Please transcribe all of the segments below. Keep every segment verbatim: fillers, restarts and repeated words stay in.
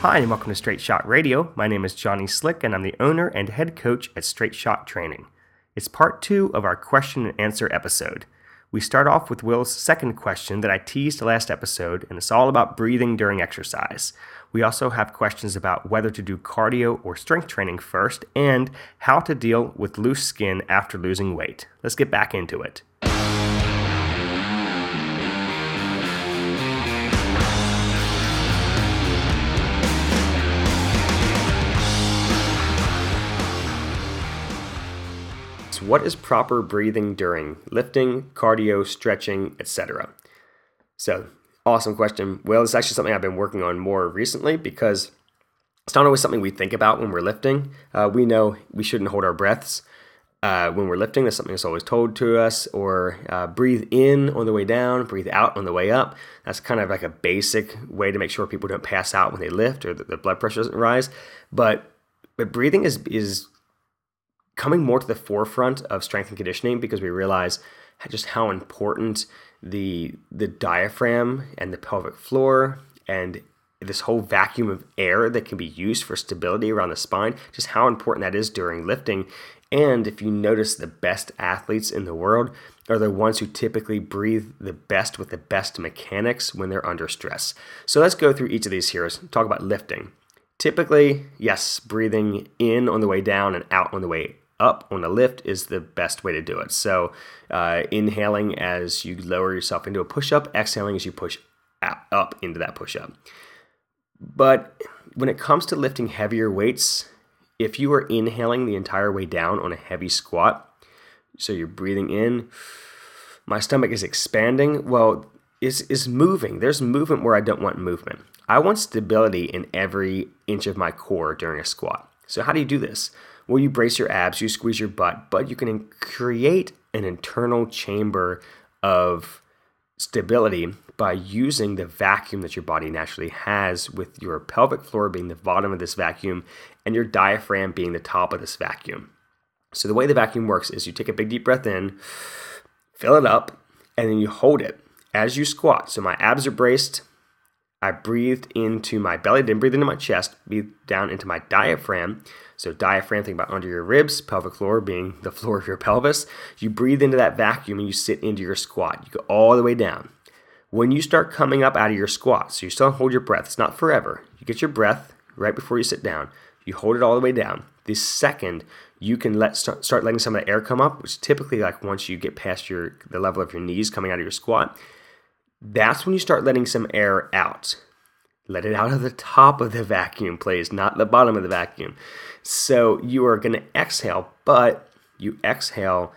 Hi, and welcome to Straight Shot Radio. My name is Johnny Slick, and I'm the owner and head coach at Straight Shot Training. It's part two of our question and answer episode. We start off with Will's second question that I teased last episode, and it's all about breathing during exercise. We also have questions about whether to do cardio or strength training first, and how to deal with loose skin after losing weight. Let's get back into it. What is proper breathing during lifting, cardio, stretching, et cetera? So, awesome question. Well, it's actually something I've been working on more recently because it's not always something we think about when we're lifting. Uh, we know we shouldn't hold our breaths uh, when we're lifting. That's something that's always told to us. Or uh, breathe in on the way down, breathe out on the way up. That's kind of like a basic way to make sure people don't pass out when they lift or that their blood pressure doesn't rise. But but breathing is is coming more to the forefront of strength and conditioning because we realize just how important the the diaphragm and the pelvic floor and this whole vacuum of air that can be used for stability around the spine, just how important that is during lifting. And if you notice, the best athletes in the world are the ones who typically breathe the best with the best mechanics when they're under stress. So let's go through each of these here. Let's talk about lifting. Typically, yes, breathing in on the way down and out on the way up on the lift is the best way to do it. So uh, inhaling as you lower yourself into a push-up, exhaling as you push up into that push-up. But when it comes to lifting heavier weights, if you are inhaling the entire way down on a heavy squat, so you're breathing in, my stomach is expanding, well, is is moving. There's movement where I don't want movement. I want stability in every inch of my core during a squat. So how do you do this? Well, you brace your abs, you squeeze your butt, but you can create an internal chamber of stability by using the vacuum that your body naturally has, with your pelvic floor being the bottom of this vacuum and your diaphragm being the top of this vacuum. So the way the vacuum works is you take a big deep breath in, fill it up, and then you hold it as you squat. So my abs are braced. I breathed into my belly, didn't breathe into my chest, breathed down into my diaphragm. So diaphragm, think about under your ribs, pelvic floor being the floor of your pelvis. You breathe into that vacuum and you sit into your squat. You go all the way down. When you start coming up out of your squat, so you still hold your breath, it's not forever. You get your breath right before you sit down. You hold it all the way down. The second you can let start, start letting some of the air come up, which is typically like once you get past your the level of your knees coming out of your squat, that's when you start letting some air out. Let it out of the top of the vacuum, please, not the bottom of the vacuum. So you are going to exhale, but you exhale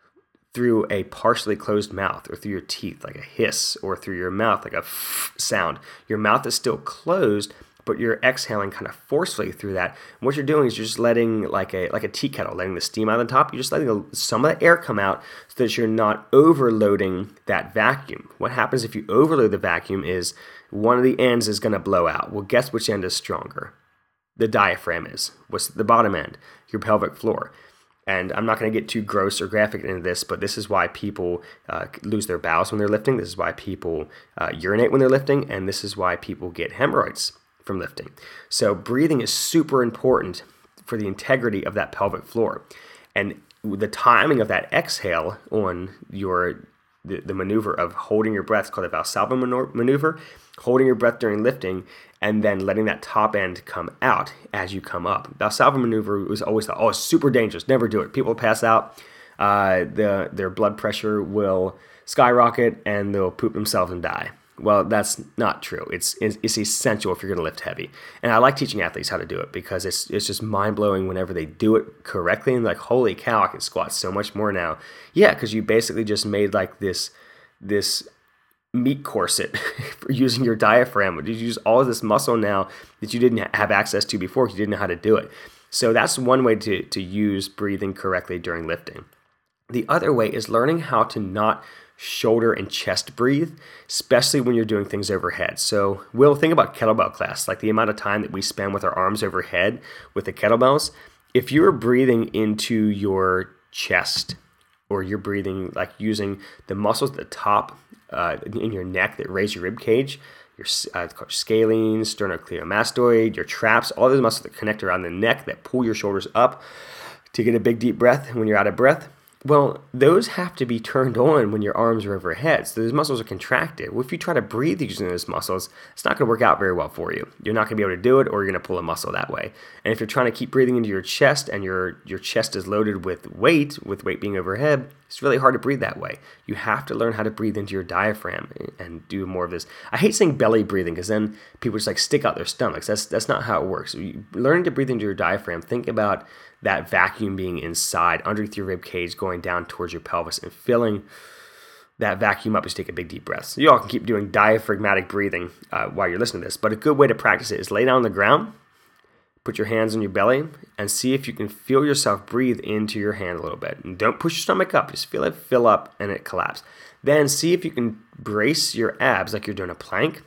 through a partially closed mouth or through your teeth like a hiss, or through your mouth like a f sound. Your mouth is still closed, but you're exhaling kind of forcefully through that. And what you're doing is you're just letting like a like a tea kettle, letting the steam out of the top. You're just letting some of the air come out so that you're not overloading that vacuum. What happens if you overload the vacuum is one of the ends is going to blow out. Well, guess which end is stronger? The diaphragm is. What's the bottom end? Your pelvic floor. And I'm not going to get too gross or graphic into this, but this is why people uh, lose their bowels when they're lifting. This is why people uh, urinate when they're lifting. And this is why people get hemorrhoids from lifting. So breathing is super important for the integrity of that pelvic floor. And the timing of that exhale on your the, the maneuver of holding your breath is called the Valsalva maneuver, holding your breath during lifting and then letting that top end come out as you come up. Valsalva maneuver was always thought, oh, it's super dangerous, never do it. People pass out, uh, the, their blood pressure will skyrocket and they'll poop themselves and die. Well, that's not true. It's, it's it's essential if you're going to lift heavy. And I like teaching athletes how to do it because it's it's just mind-blowing whenever they do it correctly and like, holy cow, I can squat so much more now. Yeah, because you basically just made like this this meat corset for using your diaphragm. You use all of this muscle now that you didn't have access to before. You didn't know how to do it. So that's one way to, to use breathing correctly during lifting. The other way is learning how to not shoulder and chest breathe, especially when you're doing things overhead. So we'll think about kettlebell class, like the amount of time that we spend with our arms overhead with the kettlebells. If you're breathing into your chest, or you're breathing like using the muscles at the top uh, in your neck that raise your rib cage, your uh, scalene, sternocleidomastoid, your traps, all those muscles that connect around the neck that pull your shoulders up to get a big deep breath when you're out of breath. Well, those have to be turned on when your arms are overhead. So those muscles are contracted. Well, if you try to breathe using those muscles, it's not going to work out very well for you. You're not going to be able to do it, or you're going to pull a muscle that way. And if you're trying to keep breathing into your chest and your, your chest is loaded with weight, with weight being overhead, it's really hard to breathe that way. You have to learn how to breathe into your diaphragm and do more of this. I hate saying belly breathing because then people just like stick out their stomachs. That's that's not how it works. You, learning to breathe into your diaphragm, think about that vacuum being inside, underneath your rib cage, going down towards your pelvis and filling that vacuum up as you take a big deep breath. So you all can keep doing diaphragmatic breathing uh, while you're listening to this. But a good way to practice it is lay down on the ground, put your hands on your belly, and see if you can feel yourself breathe into your hand a little bit. And don't push your stomach up. Just feel it fill up and it collapse. Then see if you can brace your abs like you're doing a plank,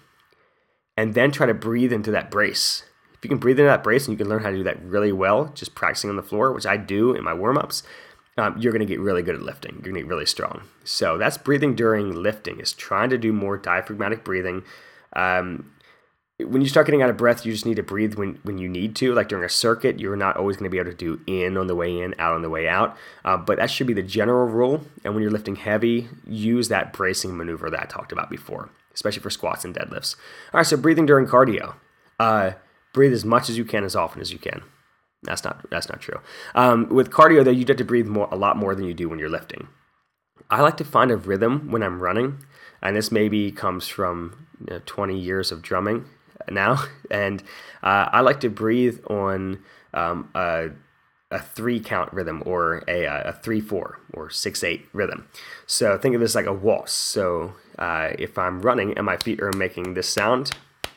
and then try to breathe into that brace. If you can breathe into that brace, and you can learn how to do that really well, just practicing on the floor, which I do in my warm-ups, um, you're going to get really good at lifting. You're going to get really strong. So that's breathing during lifting, is trying to do more diaphragmatic breathing. Um, when you start getting out of breath, you just need to breathe when, when you need to. Like during a circuit, you're not always going to be able to do in on the way in, out on the way out. Uh, but that should be the general rule. And when you're lifting heavy, use that bracing maneuver that I talked about before, especially for squats and deadlifts. All right, so breathing during cardio. Uh, breathe as much as you can, as often as you can. That's not that's not true. Um, with cardio, though, you have to breathe more, a lot more than you do when you're lifting. I like to find a rhythm when I'm running, and this maybe comes from you know, twenty years of drumming now, and uh, I like to breathe on um, a, a three count rhythm, or a, a three four or six eight rhythm. So think of this like a waltz. So uh, if I'm running and my feet are making this sound,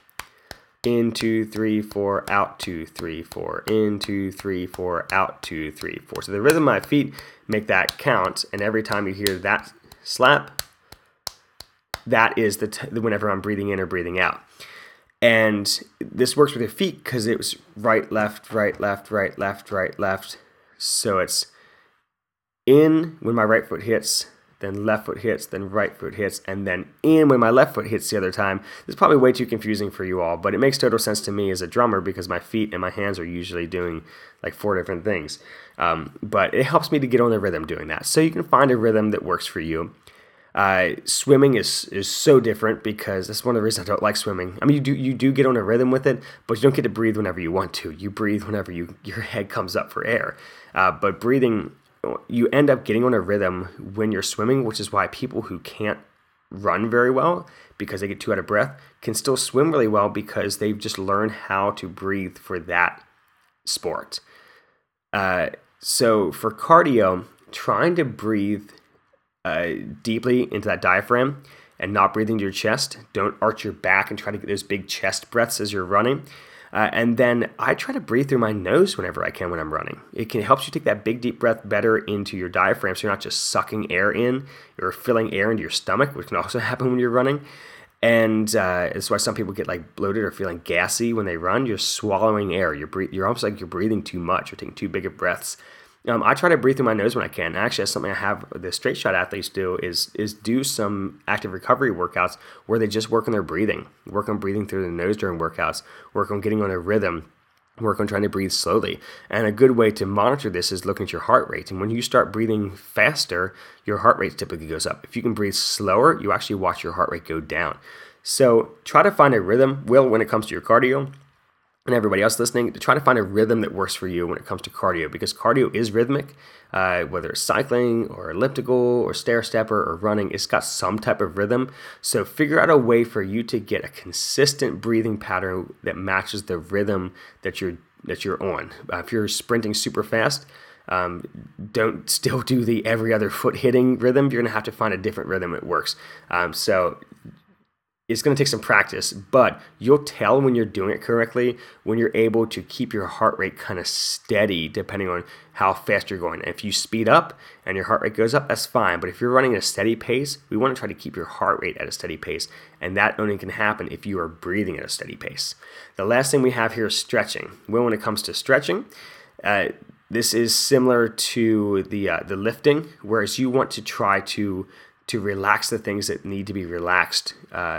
in, two, three, four, out, two, three, four, in, two, three, four, out, two, three, four. So the rhythm of my feet make that count, and every time you hear that slap, that is the t- whenever I'm breathing in or breathing out. And this works with your feet because it was right, left, right, left, right, left, right, left. So it's in when my right foot hits, then left foot hits, then right foot hits, and then in when my left foot hits the other time. It's probably way too confusing for you all, but it makes total sense to me as a drummer because my feet and my hands are usually doing like four different things. Um, but it helps me to get on the rhythm doing that. So you can find a rhythm that works for you. Uh, swimming is is so different because that's one of the reasons I don't like swimming. I mean, you do you do get on a rhythm with it, but you don't get to breathe whenever you want to. You breathe whenever you your head comes up for air. Uh, but breathing, you end up getting on a rhythm when you're swimming, which is why people who can't run very well because they get too out of breath can still swim really well because they've just learned how to breathe for that sport. Uh, so for cardio, trying to breathe uh, deeply into that diaphragm and not breathing to your chest. Don't arch your back and try to get those big chest breaths as you're running. Uh, and then I try to breathe through my nose whenever I can when I'm running. It can help you take that big deep breath better into your diaphragm so you're not just sucking air in, you're filling air into your stomach, which can also happen when you're running. And uh, that's why some people get like bloated or feeling gassy when they run. You're swallowing air. You're bre- you're almost like you're breathing too much. You're taking too big of breaths. Um, I try to breathe through my nose when I can. Actually, that's something I have the straight shot athletes do is is do some active recovery workouts where they just work on their breathing, work on breathing through the nose during workouts, work on getting on a rhythm, work on trying to breathe slowly. And a good way to monitor this is looking at your heart rate. And when you start breathing faster, your heart rate typically goes up. If you can breathe slower, you actually watch your heart rate go down. So try to find a rhythm, Will, when it comes to your cardio. And everybody else listening, to try to find a rhythm that works for you when it comes to cardio, because cardio is rhythmic, uh, whether it's cycling or elliptical or stair stepper or running, it's got some type of rhythm. So figure out a way for you to get a consistent breathing pattern that matches the rhythm that you're that you're on. Uh, if you're sprinting super fast, um, don't still do the every other foot hitting rhythm. You're gonna have to find a different rhythm that works. Um, so. It's going to take some practice, but you'll tell when you're doing it correctly when you're able to keep your heart rate kind of steady depending on how fast you're going. And if you speed up and your heart rate goes up, that's fine. But if you're running at a steady pace, we want to try to keep your heart rate at a steady pace. And that only can happen if you are breathing at a steady pace. The last thing we have here is stretching. Well, when it comes to stretching, uh, this is similar to the uh, the lifting, whereas you want to try to to relax the things that need to be relaxed uh,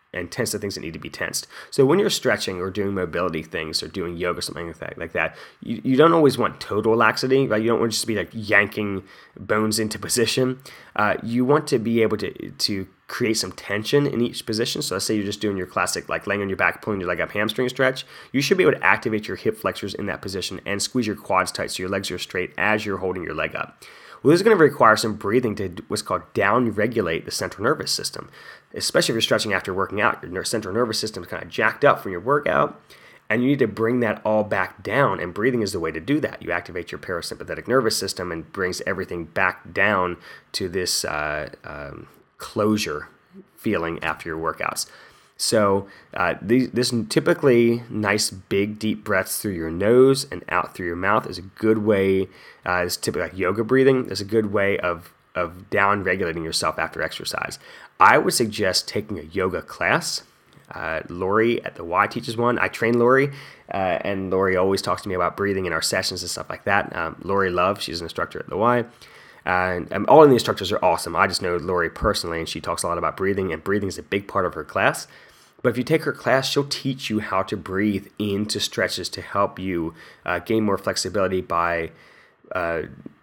and tense the things that need to be tensed. So when you're stretching or doing mobility things or doing yoga, something like that, like that, you, you don't always want total laxity, right? You don't want to just be like yanking bones into position. Uh, you want to be able to to create some tension in each position. So let's say you're just doing your classic, like laying on your back, pulling your leg up hamstring stretch. You should be able to activate your hip flexors in that position and squeeze your quads tight so your legs are straight as you're holding your leg up. Well, this is going to require some breathing to what's called down-regulate the central nervous system, especially if you're stretching after working out. Your central nervous system is kind of jacked up from your workout, and you need to bring that all back down, and breathing is the way to do that. You activate your parasympathetic nervous system and brings everything back down to this uh, um, closure feeling after your workouts. So uh, these, this typically nice, big, deep breaths through your nose and out through your mouth is a good way. Uh, it's typically like yoga breathing. Is a good way of of down regulating yourself after exercise. I would suggest taking a yoga class. Uh, Lori at the Y teaches one. I train Lori, uh, and Lori always talks to me about breathing in our sessions and stuff like that. Um, Lori Love, she's an instructor at the Y. And um, all of the instructors are awesome. I just know Lori personally, and she talks a lot about breathing, and breathing is a big part of her class. But if you take her class, she'll teach you how to breathe into stretches to help you uh, gain more flexibility by uh,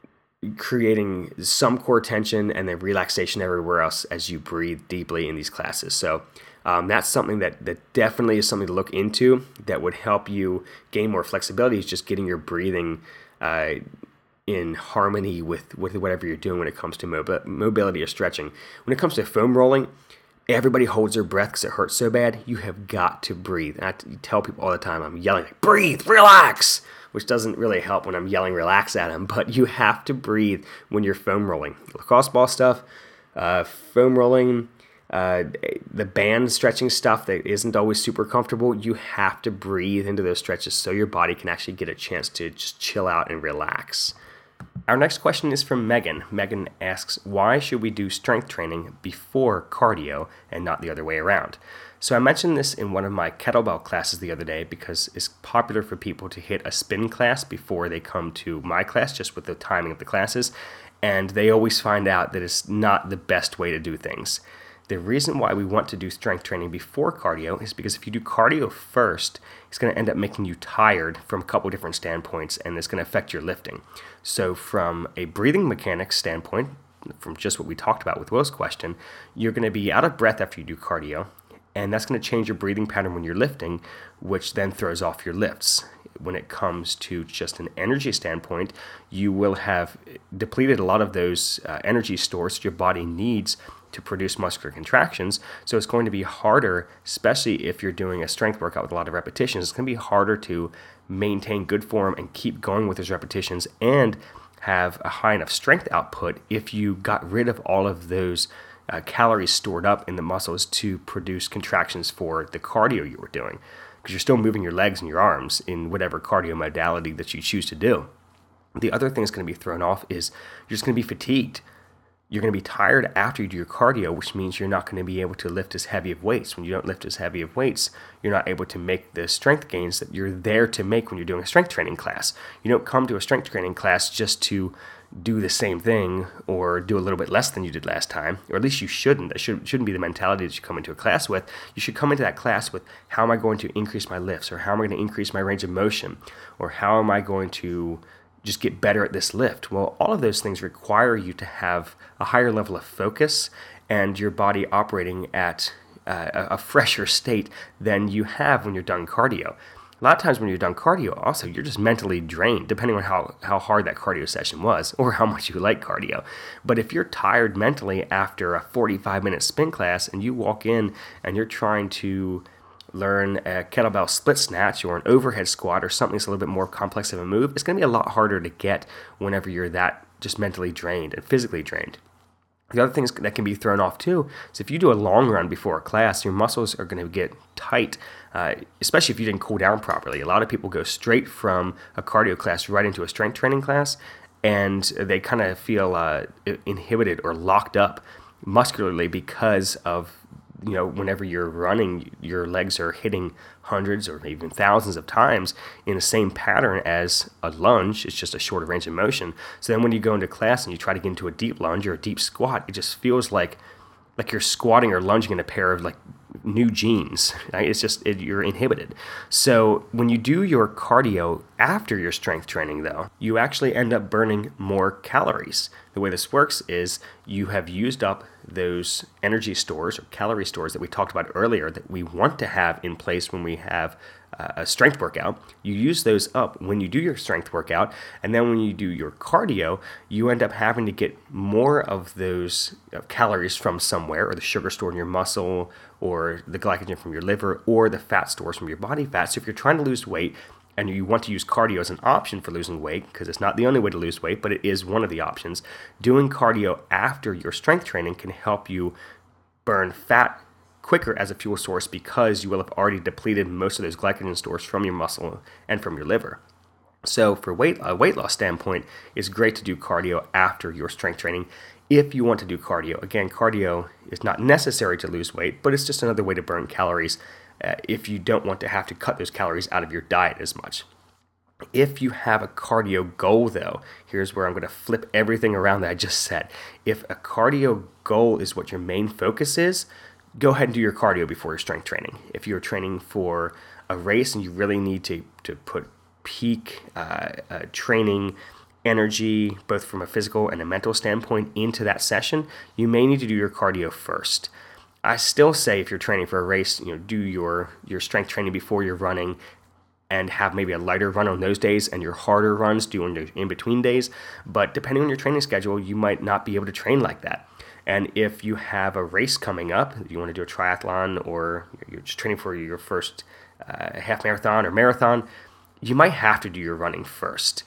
creating some core tension and then relaxation everywhere else as you breathe deeply in these classes. So um, that's something that, that definitely is something to look into that would help you gain more flexibility, is just getting your breathing uh, in harmony with, with whatever you're doing when it comes to mobi- mobility or stretching. When it comes to foam rolling, everybody holds their breath because it hurts so bad. You have got to breathe. And I tell people all the time, I'm yelling, like, breathe, relax, which doesn't really help when I'm yelling relax at them, but you have to breathe when you're foam rolling. Lacrosse ball stuff, uh, foam rolling, uh, the band stretching stuff that isn't always super comfortable, you have to breathe into those stretches so your body can actually get a chance to just chill out and relax. Our next question is from Megan. Megan asks, why should we do strength training before cardio and not the other way around? So I mentioned this in one of my kettlebell classes the other day because it's popular for people to hit a spin class before they come to my class, just with the timing of the classes, and they always find out that it's not the best way to do things. The reason why we want to do strength training before cardio is because if you do cardio first, it's going to end up making you tired from a couple different standpoints, and it's going to affect your lifting. So from a breathing mechanics standpoint, from just what we talked about with Will's question, you're going to be out of breath after you do cardio, and that's going to change your breathing pattern when you're lifting, which then throws off your lifts. When it comes to just an energy standpoint, you will have depleted a lot of those uh, energy stores that your body needs to produce muscular contractions. So it's going to be harder, especially if you're doing a strength workout with a lot of repetitions, it's going to be harder to maintain good form and keep going with those repetitions and have a high enough strength output if you got rid of all of those uh, calories stored up in the muscles to produce contractions for the cardio you were doing, because you're still moving your legs and your arms in whatever cardio modality that you choose to do. The other thing that's going to be thrown off is you're just going to be fatigued. You're going to be tired after you do your cardio, which means you're not going to be able to lift as heavy of weights. When you don't lift as heavy of weights, you're not able to make the strength gains that you're there to make when you're doing a strength training class. You don't come to a strength training class just to do the same thing or do a little bit less than you did last time, or at least you shouldn't. That should, shouldn't be the mentality that you come into a class with. You should come into that class with, how am I going to increase my lifts, or how am I going to increase my range of motion, or how am I going to just get better at this lift? Well, all of those things require you to have a higher level of focus and your body operating at uh, a fresher state than you have when you're done cardio. A lot of times when you're done cardio, also, you're just mentally drained, depending on how, how hard that cardio session was or how much you like cardio. But if you're tired mentally after a forty-five minute spin class and you walk in and you're trying to learn a kettlebell split snatch or an overhead squat or something that's a little bit more complex of a move, it's going to be a lot harder to get whenever you're that just mentally drained and physically drained. The other things that can be thrown off too is if you do a long run before a class, your muscles are going to get tight, uh, especially if you didn't cool down properly. A lot of people go straight from a cardio class right into a strength training class, and they kind of feel uh, inhibited or locked up muscularly because of, you know, whenever you're running, your legs are hitting hundreds or even thousands of times in the same pattern as a lunge. It's just a shorter range of motion. So then when you go into class and you try to get into a deep lunge or a deep squat, it just feels like like you're squatting or lunging in a pair of like new genes. Right? It's just it, you're inhibited. So when you do your cardio after your strength training, though, you actually end up burning more calories. The way this works is you have used up those energy stores or calorie stores that we talked about earlier that we want to have in place when we have uh, a strength workout. You use those up when you do your strength workout, and then when you do your cardio, you end up having to get more of those uh, calories from somewhere, or the sugar stored in your muscle, or the glycogen from your liver, or the fat stores from your body fat. So if you're trying to lose weight, and you want to use cardio as an option for losing weight, because it's not the only way to lose weight, but it is one of the options, doing cardio after your strength training can help you burn fat quicker as a fuel source, because you will have already depleted most of those glycogen stores from your muscle and from your liver. So for weight, a weight loss standpoint, it's great to do cardio after your strength training if you want to do cardio. Again, cardio is not necessary to lose weight, but it's just another way to burn calories Uh, if you don't want to have to cut those calories out of your diet as much. If you have a cardio goal, though, here's where I'm going to flip everything around that I just said. If a cardio goal is what your main focus is, go ahead and do your cardio before your strength training. If you're training for a race and you really need to, to put peak uh, uh, training energy, both from a physical and a mental standpoint, into that session, you may need to do your cardio first. I still say if you're training for a race, you know, do your, your strength training before you're running, and have maybe a lighter run on those days and your harder runs do on your in-between days. But depending on your training schedule, you might not be able to train like that. And if you have a race coming up, you want to do a triathlon, or you're just training for your first uh, half marathon or marathon, you might have to do your running first.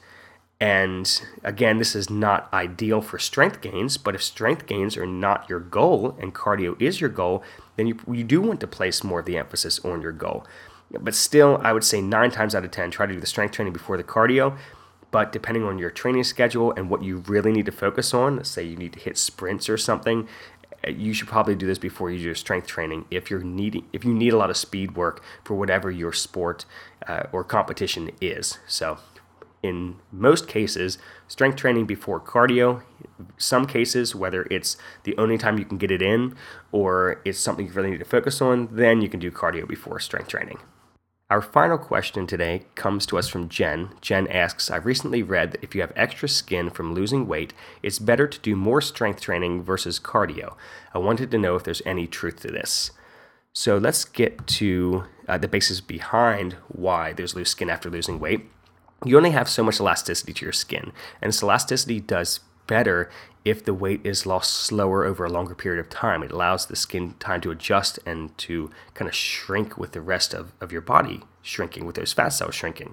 And again, this is not ideal for strength gains, but if strength gains are not your goal and cardio is your goal, then you, you do want to place more of the emphasis on your goal. But still, I would say nine times out of ten, try to do the strength training before the cardio. But depending on your training schedule and what you really need to focus on, let's say you need to hit sprints or something, you should probably do this before you do your strength training if you're needing, if you need a lot of speed work for whatever your sport uh, or competition is. So in most cases, strength training before cardio. Some cases, whether it's the only time you can get it in or it's something you really need to focus on, then you can do cardio before strength training. Our final question today comes to us from Jen. Jen asks, I've recently read that if you have extra skin from losing weight, it's better to do more strength training versus cardio. I wanted to know if there's any truth to this. So let's get to uh, the basis behind why there's loose skin after losing weight. You only have so much elasticity to your skin, and this elasticity does better if the weight is lost slower over a longer period of time. It allows the skin time to adjust and to kind of shrink with the rest of, of your body shrinking, with those fat cells shrinking.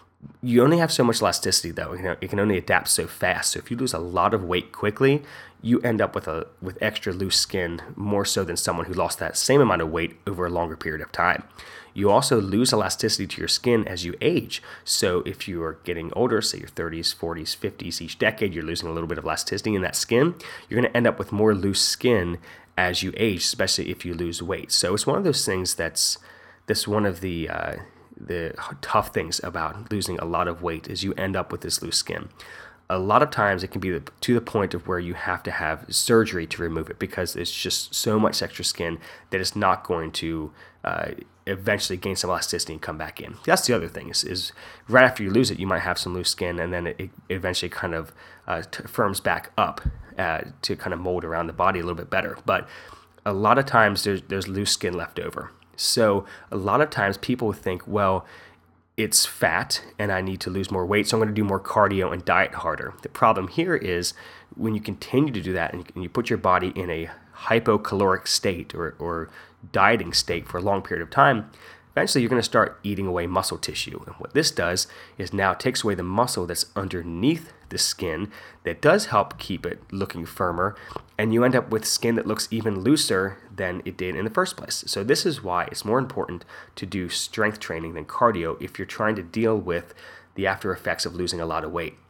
You only have so much elasticity, though. You know, it can only adapt so fast. So if you lose a lot of weight quickly, you end up with a with extra loose skin, more so than someone who lost that same amount of weight over a longer period of time. You also lose elasticity to your skin as you age. So if you are getting older, say your thirties, forties, fifties, each decade, you're losing a little bit of elasticity in that skin. You're going to end up with more loose skin as you age, especially if you lose weight. So it's one of those things that's that's one of the uh, the tough things about losing a lot of weight is you end up with this loose skin. A lot of times it can be to the point of where you have to have surgery to remove it because it's just so much extra skin that it's not going to uh, eventually gain some elasticity and come back in. That's the other thing is, is right after you lose it, you might have some loose skin and then it, it eventually kind of uh, t- firms back up uh, to kind of mold around the body a little bit better. But a lot of times there's, there's loose skin left over. So a lot of times people think, well, it's fat and I need to lose more weight, so I'm going to do more cardio and diet harder. The problem here is when you continue to do that and you put your body in a hypocaloric state or, or dieting state for a long period of time, eventually you're going to start eating away muscle tissue. And what this does is now it takes away the muscle that's underneath the skin that does help keep it looking firmer, and you end up with skin that looks even looser than it did in the first place. So this is why it's more important to do strength training than cardio if you're trying to deal with the after effects of losing a lot of weight.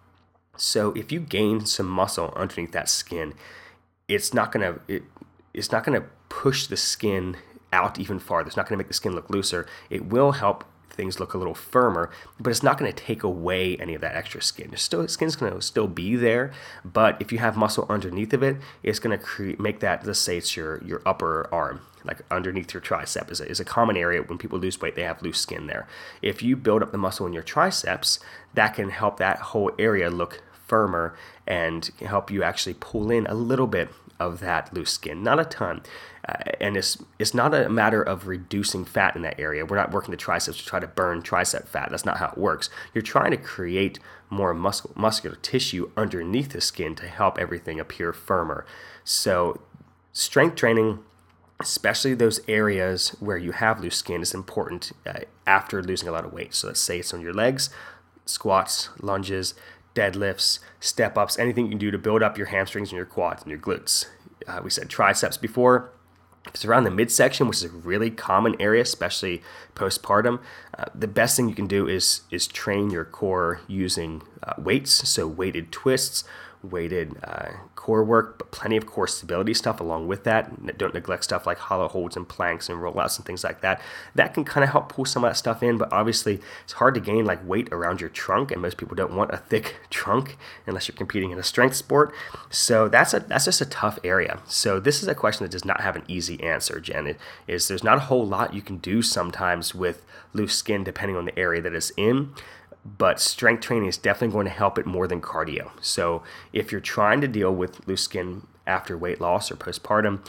So if you gain some muscle underneath that skin, it's not going to it, it's not going to push the skin out even farther. It's not going to make the skin look looser. It will help things look a little firmer, but it's not going to take away any of that extra skin. Your still, skin's going to still be there, but if you have muscle underneath of it, it's going to create, make that, let's say it's your, your upper arm, like underneath your tricep is a, is a common area. When people lose weight, they have loose skin there. If you build up the muscle in your triceps, that can help that whole area look firmer and help you actually pull in a little bit of that loose skin, not a ton. Uh, and it's it's not a matter of reducing fat in that area. We're not working the triceps to try to burn tricep fat. That's not how it works. You're trying to create more muscle, muscular tissue underneath the skin to help everything appear firmer. So strength training, especially those areas where you have loose skin, is important uh, after losing a lot of weight. So let's say it's on your legs, squats, lunges, deadlifts, step-ups, anything you can do to build up your hamstrings and your quads and your glutes. Uh, we said triceps before. If it's around the midsection, which is a really common area, especially postpartum, uh, the best thing you can do is is train your core using uh, weights, so weighted twists, weighted uh, core work, but plenty of core stability stuff along with that. Don't neglect stuff like hollow holds and planks and rollouts and things like that. That can kind of help pull some of that stuff in, but obviously it's hard to gain like weight around your trunk, and most people don't want a thick trunk unless you're competing in a strength sport. So that's a that's just a tough area. So this is a question that does not have an easy answer, Jen. It is there's not a whole lot you can do sometimes with loose skin depending on the area that it's in. But strength training is definitely going to help it more than cardio. So if you're trying to deal with loose skin after weight loss or postpartum,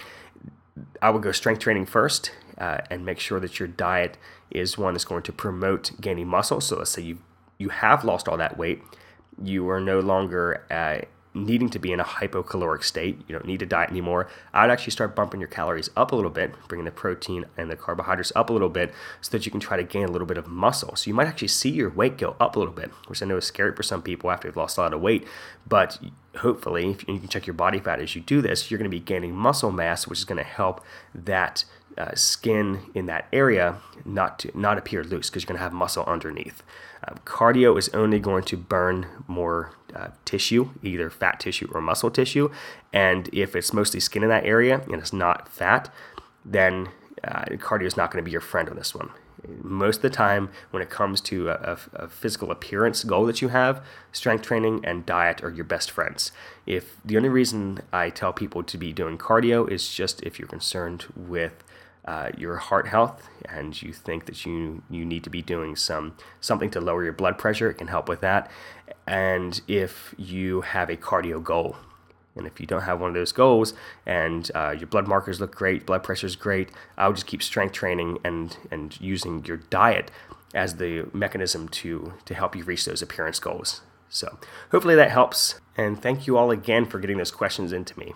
I would go strength training first uh, and make sure that your diet is one that's going to promote gaining muscle. So let's say you you have lost all that weight, you are no longer uh, needing to be in a hypocaloric state. You don't need to diet anymore. I'd actually start bumping your calories up a little bit, bringing the protein and the carbohydrates up a little bit so that you can try to gain a little bit of muscle. So you might actually see your weight go up a little bit, which I know is scary for some people after they've lost a lot of weight. But hopefully, if you can check your body fat as you do this, you're going to be gaining muscle mass, which is going to help that uh, skin in that area not to not appear loose because you're going to have muscle underneath. Uh, cardio is only going to burn more uh, tissue, either fat tissue or muscle tissue. And if it's mostly skin in that area and it's not fat, then uh, cardio is not going to be your friend on this one. Most of the time, when it comes to a, a, a physical appearance goal that you have, strength training and diet are your best friends. If the only reason I tell people to be doing cardio is just if you're concerned with Uh, your heart health and you think that you you need to be doing some something to lower your blood pressure, it can help with that. And if you have a cardio goal, and if you don't have one of those goals and uh, your blood markers look great, blood pressure is great, I would just keep strength training and and using your diet as the mechanism to to help you reach those appearance goals. So hopefully that helps, and thank you all again for getting those questions into me.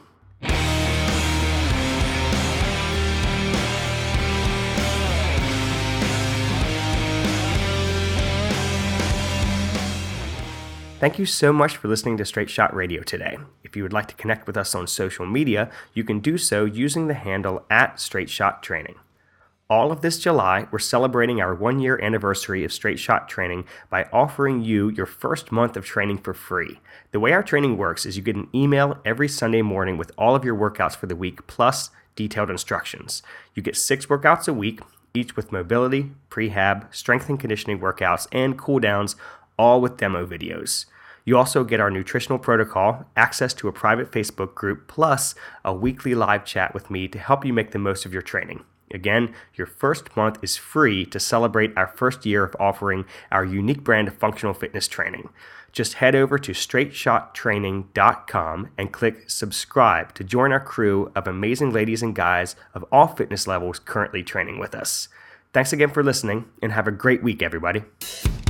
Thank you so much for listening to Straight Shot Radio today. If you would like to connect with us on social media, you can do so using the handle at Straight Shot Training. All of this July, we're celebrating our one-year anniversary of Straight Shot Training by offering you your first month of training for free. The way our training works is you get an email every Sunday morning with all of your workouts for the week, plus detailed instructions. You get six workouts a week, each with mobility, prehab, strength and conditioning workouts, and cool downs, all with demo videos. You also get our nutritional protocol, access to a private Facebook group, plus a weekly live chat with me to help you make the most of your training. Again, your first month is free to celebrate our first year of offering our unique brand of functional fitness training. Just head over to straight shot training dot com and click subscribe to join our crew of amazing ladies and guys of all fitness levels currently training with us. Thanks again for listening, and have a great week, everybody.